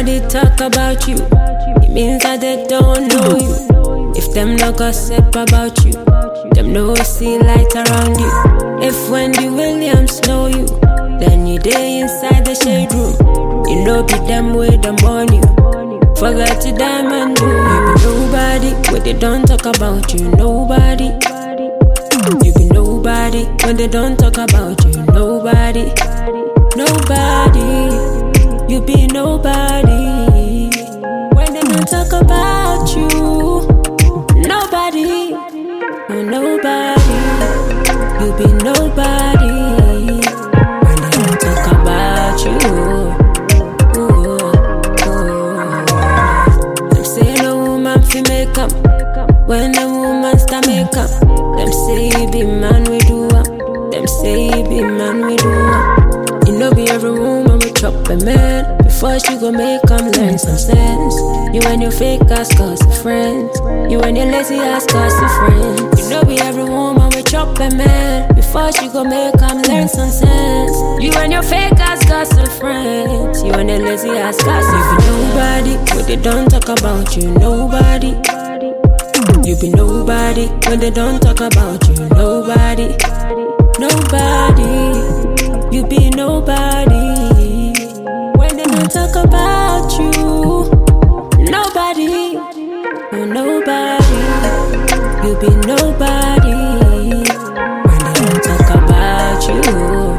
nobody talk about you, it means that they don't know you. If them no gossip about you, them no see light around you. If Wendy Williams know you, then you day inside the shade room. You know be them with them on you. Forgot to diamond do. You be nobody when they don't talk about you. Nobody. You be nobody when they don't talk about you. Nobody. Nobody. You be nobody when they don't talk about you. Nobody. Nobody. You be nobody when they don't talk about you. Them say no woman fi make up when the woman start make up. Them say you be man we do up. Them say you be man we do up. You know be every woman we chop a man before she go make them learn some sense. You and your fake ass cause of friends. You and your lazy ass cause of friends. You know be every woman we chop a man before she go make them learn some sense. You and your fake ass cause of friends. You and your lazy ass cause of friends. You be nobody when they don't talk about you. Nobody. You be nobody when they don't talk about you. Nobody. Nobody. You be nobody when they don't talk about you. Nobody. Nobody. You be nobody when they don't talk about you.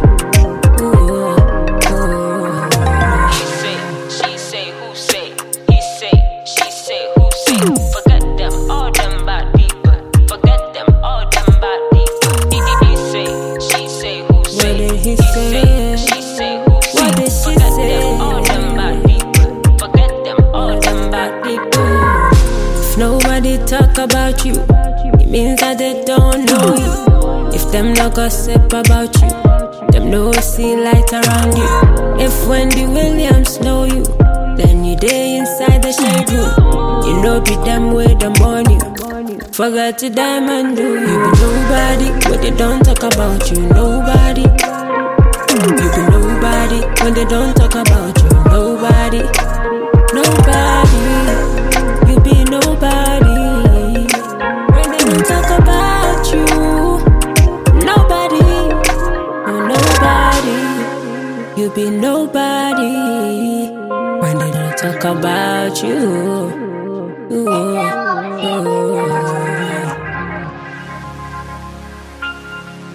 She say, who say? He say, she say, who say? Forget them, all them bad people. Forget them, all them bad people. He say, she say, who say? What did he He say? she say, who say? What did she Forget say? them, all them bad people. Forget them, all them bad people. If nobody talk about you, it means that they don't know you. If them no gossip about you, them no see light around you. If Wendy Williams know you, then you day inside the shade room. You know be them with them on you. Forgot to diamond do. You be nobody when they don't talk about you. Nobody. You be nobody when they don't talk about you. Nobody. Nobody. You be nobody when they don't talk about you. Nobody. Nobody. You be nobody when they don't talk about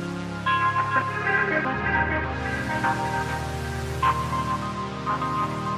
you.